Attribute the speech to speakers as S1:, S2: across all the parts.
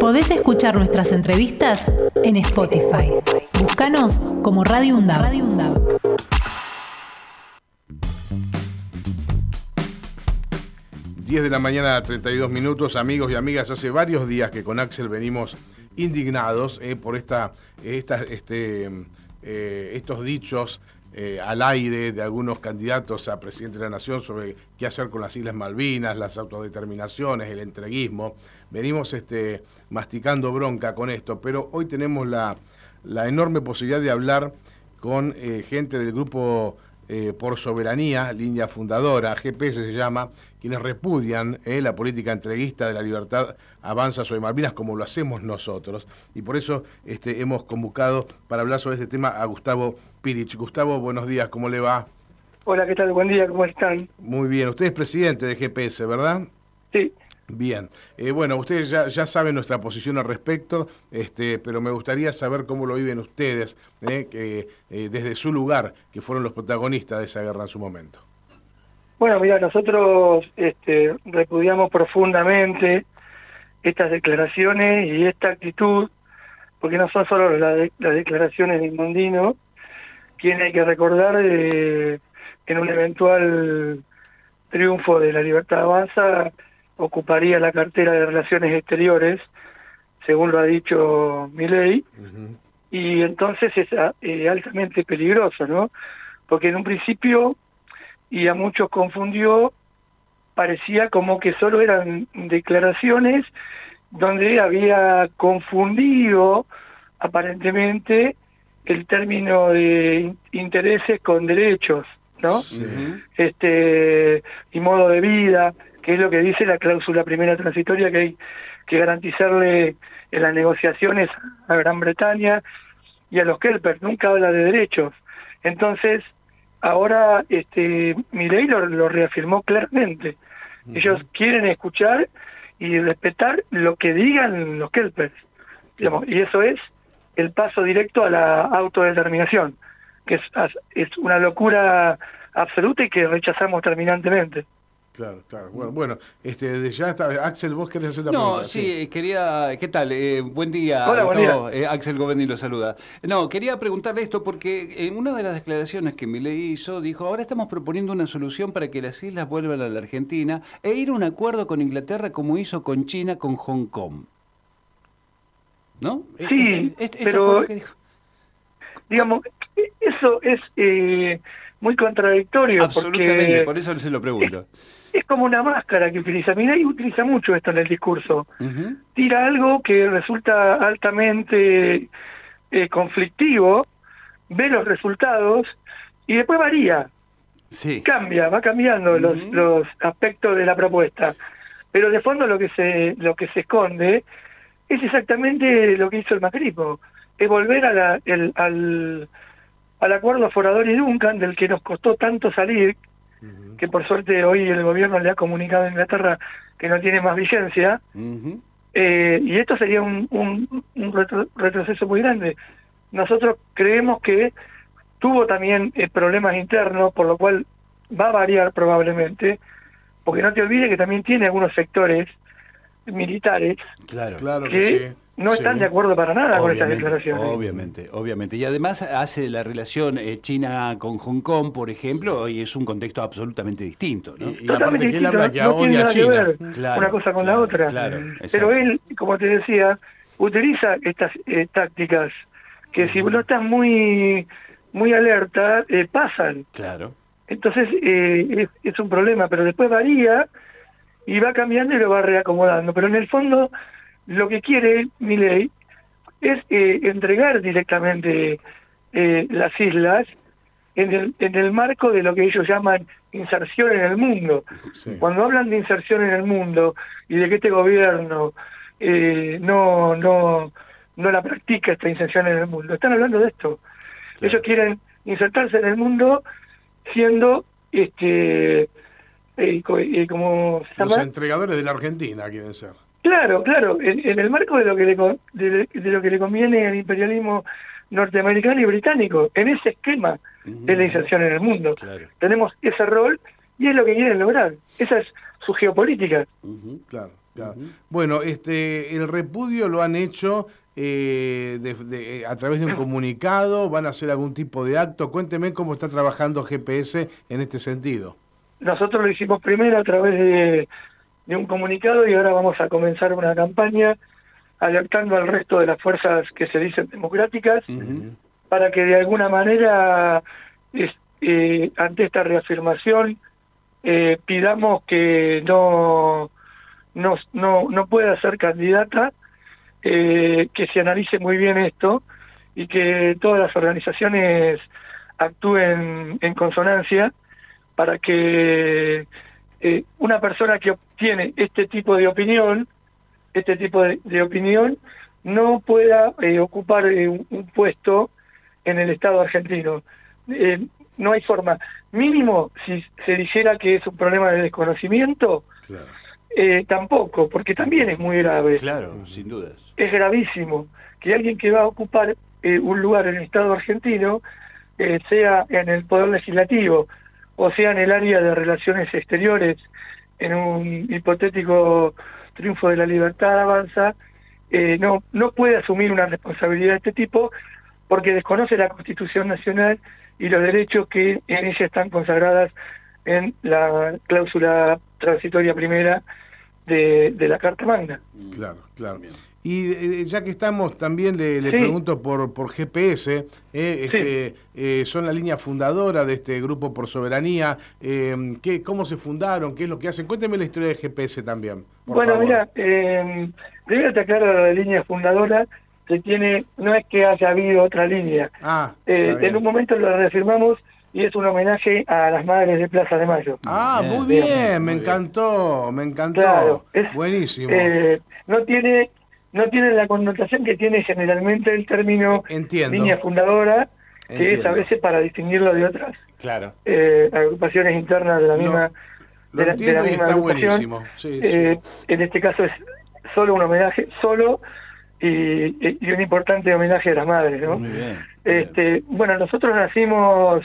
S1: Podés escuchar nuestras entrevistas en Spotify. Búscanos como Radio UNDAB.
S2: 10 de la mañana, 32 minutos, amigos y amigas. Hace varios días que con Axel venimos indignados por estos dichos al aire de algunos candidatos a presidente de la Nación sobre qué hacer con las Islas Malvinas, las autodeterminaciones, el entreguismo. Venimos masticando bronca con esto, pero hoy tenemos la enorme posibilidad de hablar con gente del grupo Por Soberanía, línea fundadora, GPS se llama, quienes repudian la política entreguista de la libertad avanza sobre Malvinas, como lo hacemos nosotros. Y por eso hemos convocado para hablar sobre este tema a Gustavo Pirich. Gustavo, buenos días, ¿cómo le va?
S3: Hola, ¿qué tal? Buen día, ¿cómo están?
S2: Muy bien, usted es presidente de GPS, ¿verdad?
S3: Sí.
S2: Bien, bueno, ustedes ya saben nuestra posición al respecto, pero me gustaría saber cómo lo viven ustedes, que desde su lugar, que fueron los protagonistas de esa guerra en su momento.
S3: Bueno, mira, nosotros repudiamos profundamente estas declaraciones y esta actitud, porque no son solo las declaraciones de Mondino, quien hay que recordar en un eventual triunfo de la Libertad Avanza ocuparía la cartera de Relaciones Exteriores, según lo ha dicho Milei, y entonces es altamente peligroso, ¿no? Porque en un principio, y a muchos confundió, parecía como que solo eran declaraciones donde había confundido aparentemente el término de intereses con derechos, ¿no? Sí. Y modo de vida, que es lo que dice la cláusula primera transitoria, que hay que garantizarle en las negociaciones a Gran Bretaña y a los Kelper. Nunca habla de derechos. Entonces, ahora Milei lo reafirmó claramente. Ellos quieren escuchar y respetar lo que digan los Kelpers, digamos, y eso es el paso directo a la autodeterminación, que es una locura absoluta y que rechazamos terminantemente.
S2: Claro. Bueno, desde ya está. Axel, ¿vos querés hacer la pregunta?
S4: No, sí, quería... ¿Qué tal? Buen día.
S3: Hola,
S4: Gustavo.
S3: buen día.
S4: Axel Govendi lo saluda. No, quería preguntarle esto porque en una de las declaraciones que Milei hizo, dijo, ahora estamos proponiendo una solución para que las islas vuelvan a la Argentina e ir a un acuerdo con Inglaterra como hizo con China, con Hong Kong. ¿No?
S3: Sí,
S4: esto
S3: pero,
S4: fue lo que dijo.
S3: Digamos, eso es muy contradictorio.
S4: Absolutamente,
S3: porque
S4: por eso se lo pregunto.
S3: Es como una máscara que utiliza. Milei utiliza mucho esto en el discurso. Tira algo que resulta altamente conflictivo, ve los resultados y después varía.
S4: Sí.
S3: Va cambiando los aspectos de la propuesta. Pero de fondo lo que se esconde es exactamente lo que hizo el macrismo. Es volver al acuerdo Forador y Duncan, del que nos costó tanto salir, que por suerte hoy el gobierno le ha comunicado a Inglaterra que no tiene más vigencia, y esto sería un retroceso muy grande. Nosotros creemos que tuvo también problemas internos, por lo cual va a variar probablemente, porque no te olvides que también tiene algunos sectores militares
S2: Claro
S3: que
S2: sí.
S3: no están de acuerdo para nada con estas declaraciones.
S4: Obviamente. Y además hace la relación China con Hong Kong, por ejemplo, y es un contexto absolutamente distinto, ¿no?
S2: Y aparte que él habla que
S3: no tiene
S2: odia a
S3: nada
S2: China.
S3: que ver una cosa con la otra. Pero él, como te decía, utiliza estas tácticas que si no estás muy alerta, pasan.
S4: Claro.
S3: Entonces es un problema, pero después varía y va cambiando y lo va reacomodando. Pero en el fondo lo que quiere Milei es entregar directamente las islas en el marco de lo que ellos llaman inserción en el mundo. Sí. Cuando hablan de inserción en el mundo y de que este gobierno no la practica, esta inserción en el mundo, están hablando de esto. Claro. Ellos quieren insertarse en el mundo siendo como se llama,
S2: los entregadores de la Argentina quieren ser.
S3: Claro, en el marco de lo que le conviene al imperialismo norteamericano y británico, en ese esquema de la inserción en el mundo. Claro. Tenemos ese rol y es lo que quieren lograr. Esa es su geopolítica.
S2: Claro. Claro. Bueno, el repudio lo han hecho a través de un comunicado, van a hacer algún tipo de acto. Cuénteme cómo está trabajando GPS en este sentido.
S3: Nosotros lo hicimos primero a través de un comunicado y ahora vamos a comenzar una campaña alertando al resto de las fuerzas que se dicen democráticas para que de alguna manera ante esta reafirmación pidamos que no pueda ser candidata, que se analice muy bien esto y que todas las organizaciones actúen en consonancia para que una persona que obtiene este tipo de opinión no pueda ocupar un puesto en el Estado argentino. No hay forma. Mínimo, si se dijera que es un problema de desconocimiento, claro. Tampoco, porque también es muy grave.
S4: Claro, sin dudas.
S3: Es gravísimo que alguien que va a ocupar un lugar en el Estado argentino, sea en el Poder Legislativo o sea en el área de Relaciones Exteriores, en un hipotético triunfo de la libertad avanza, no puede asumir una responsabilidad de este tipo porque desconoce la Constitución Nacional y los derechos que en ella están consagradas en la cláusula transitoria primera de la Carta Magna.
S2: Claro, claro. Y ya que estamos, también le pregunto por GPS, son la línea fundadora de este Grupo por Soberanía. ¿Cómo se fundaron? ¿Qué es lo que hacen? Cuénteme la historia de GPS también, por favor.
S3: Mira, primero te aclaro la línea fundadora, que no es que haya habido otra línea. En un momento lo reafirmamos y es un homenaje a las madres de Plaza de Mayo.
S2: Muy bien, me encantó. Claro, buenísimo.
S3: No tiene la connotación que tiene generalmente el término línea fundadora, que es a veces para distinguirlo de otras agrupaciones internas de la misma
S2: está buenísimo.
S3: En este caso es solo un homenaje, y un importante homenaje a las madres, ¿no?
S4: Muy bien.
S3: Bueno, nosotros nacimos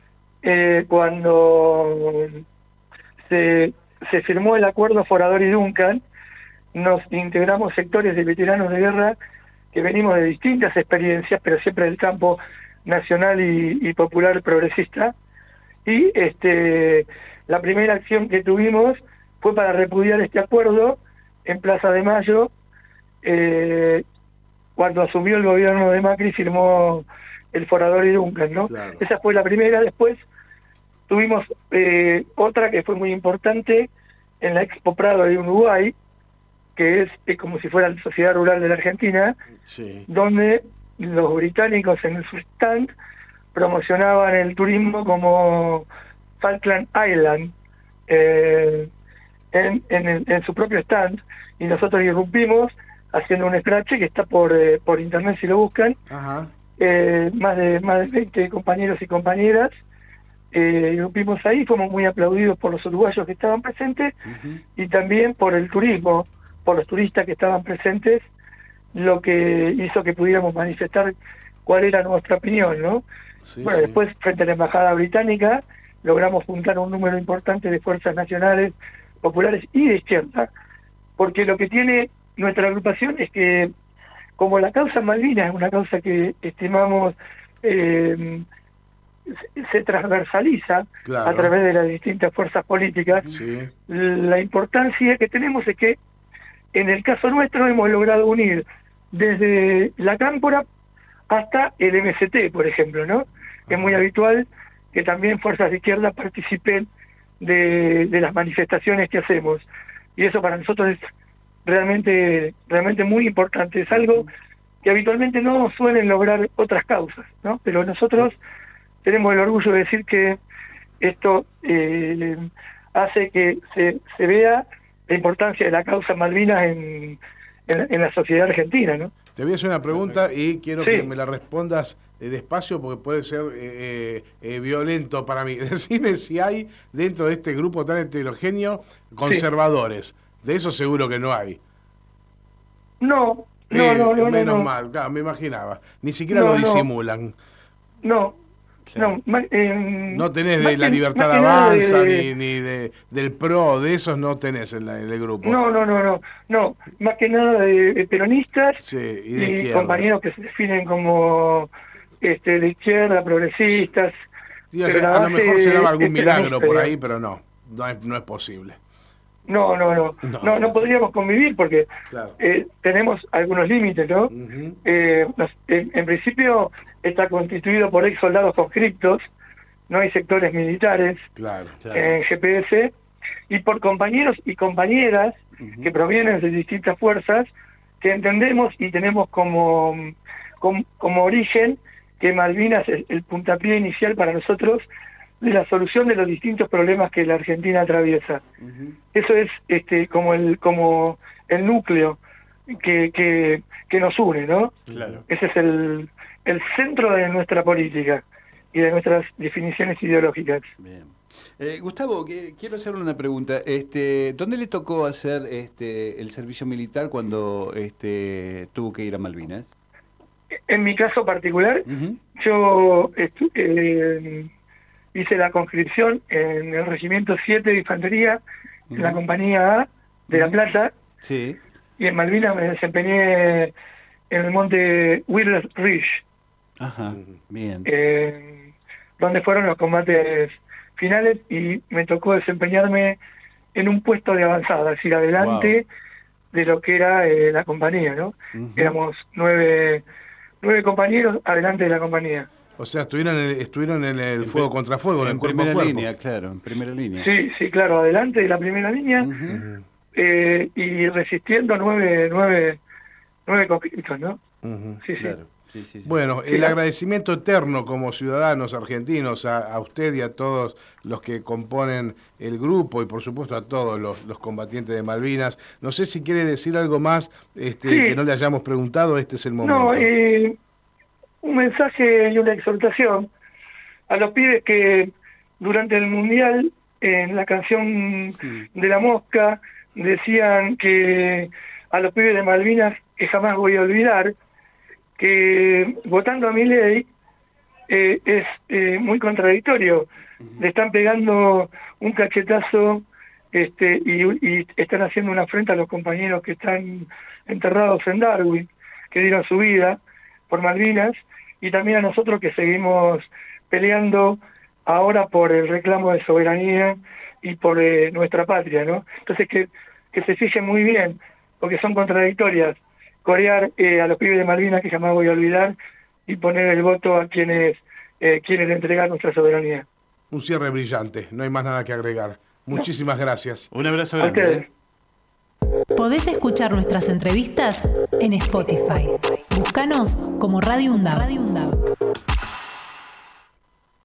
S3: cuando se firmó el acuerdo Forador y Duncan. Nos integramos sectores de veteranos de guerra que venimos de distintas experiencias, pero siempre del campo nacional y popular progresista. Y la primera acción que tuvimos fue para repudiar este acuerdo en Plaza de Mayo. Cuando asumió el gobierno de Macri, firmó el Forador y Duncan, ¿no? Claro. Esa fue la primera. Después tuvimos otra que fue muy importante en la Expo Prado de Uruguay, que es como si fuera la Sociedad Rural de la Argentina, donde los británicos en su stand promocionaban el turismo como Falkland Island en su propio stand, y nosotros irrumpimos haciendo un scratch que está por internet si lo buscan. Ajá. Más de 20 compañeros y compañeras irrumpimos ahí, fuimos muy aplaudidos por los uruguayos que estaban presentes y también por el turismo, por los turistas que estaban presentes, lo que hizo que pudiéramos manifestar cuál era nuestra opinión, ¿no? Después, frente a la Embajada Británica, logramos juntar un número importante de fuerzas nacionales, populares y de izquierda, porque lo que tiene nuestra agrupación es que, como la causa Malvinas es una causa que estimamos se transversaliza a través de las distintas fuerzas políticas, la importancia que tenemos es que en el caso nuestro hemos logrado unir desde la Cámpora hasta el MST, por ejemplo, ¿no? Es muy habitual que también fuerzas de izquierda participen de las manifestaciones que hacemos, y eso para nosotros es realmente muy importante. Es algo que habitualmente no suelen lograr otras causas, ¿no? Pero nosotros tenemos el orgullo de decir que esto hace que se vea la importancia de la causa Malvinas en la sociedad argentina, ¿no?
S2: Te voy a hacer una pregunta y quiero que me la respondas despacio porque puede ser violento para mí. Decime si hay dentro de este grupo tan heterogéneo conservadores. De eso seguro que no hay.
S3: No.
S2: Menos mal, claro, me imaginaba. Ni siquiera lo disimulan.
S3: No, No,
S2: no tenés de
S3: más
S2: la
S3: que-
S2: Libertad
S3: más que nada
S2: Avanza, ni del PRO, de esos no tenés en el grupo.
S3: No, más que nada de peronistas
S2: Sí, y de
S3: y
S2: izquierda.
S3: compañeros que se definen como de izquierda, progresistas.
S2: Digo,
S3: pero la
S2: a lo
S3: base
S2: mejor se daba algún
S3: es
S2: milagro
S3: peronista,
S2: por
S3: digamos.
S2: ahí, pero no es posible.
S3: No podríamos convivir porque
S2: Claro.
S3: tenemos algunos límites, ¿no?
S2: Ujú.
S3: En principio está constituido por ex soldados conscriptos, no hay sectores militares
S2: Claro.
S3: en GPS, y por compañeros y compañeras que provienen de distintas fuerzas que entendemos y tenemos como origen que Malvinas es el puntapié inicial para nosotros de la solución de los distintos problemas que la Argentina atraviesa. Eso es como el núcleo que nos une, ¿no?
S4: Claro.
S3: Ese es el centro de nuestra política y de nuestras definiciones ideológicas.
S4: Bien. Gustavo, quiero hacerle una pregunta. ¿Dónde le tocó hacer el servicio militar cuando tuvo que ir a Malvinas?
S3: En mi caso particular,
S4: Ujú.
S3: yo hice la conscripción en el Regimiento 7 de Infantería, en la Compañía A de La Plata,
S4: Sí.
S3: y en Malvinas me desempeñé en el monte Wheeler Ridge,
S4: Ajá. Bien.
S3: donde fueron los combates finales, y me tocó desempeñarme en un puesto de avanzada, es decir, adelante de lo que era la compañía, ¿no?
S4: Ujú.
S3: Éramos 9 compañeros adelante de la compañía.
S2: O sea, estuvieron en el fuego contra fuego, en el cuerpo a
S4: primera
S2: cuerpo.
S4: línea, claro, en primera línea.
S3: Sí, claro, adelante de la primera línea,
S4: Ujú.
S3: y resistiendo 9 conflictos, ¿no?
S2: Ujú.
S3: Sí.
S4: Claro. Sí.
S2: Bueno, el agradecimiento eterno como ciudadanos argentinos a usted y a todos los que componen el grupo y por supuesto a todos los combatientes de Malvinas. No sé si quiere decir algo más que no le hayamos preguntado, este es el momento.
S3: No, un mensaje y una exhortación a los pibes que durante el Mundial, en la canción de La Mosca, decían que a los pibes de Malvinas que jamás voy a olvidar, que votando a Milei es muy contradictorio. Le están pegando un cachetazo y están haciendo una afrenta a los compañeros que están enterrados en Darwin, que dieron su vida por Malvinas, y también a nosotros que seguimos peleando ahora por el reclamo de soberanía y por nuestra patria, ¿no? Entonces que se fijen muy bien, porque son contradictorias, corear a los pibes de Malvinas que jamás voy a olvidar y poner el voto a quienes quieren entregar nuestra soberanía.
S2: Un cierre brillante, no hay más nada que agregar. Muchísimas gracias.
S4: Un abrazo
S3: A
S4: grande.
S3: ustedes.
S1: Podés escuchar nuestras entrevistas en Spotify. Búscanos como Radio UNDAV.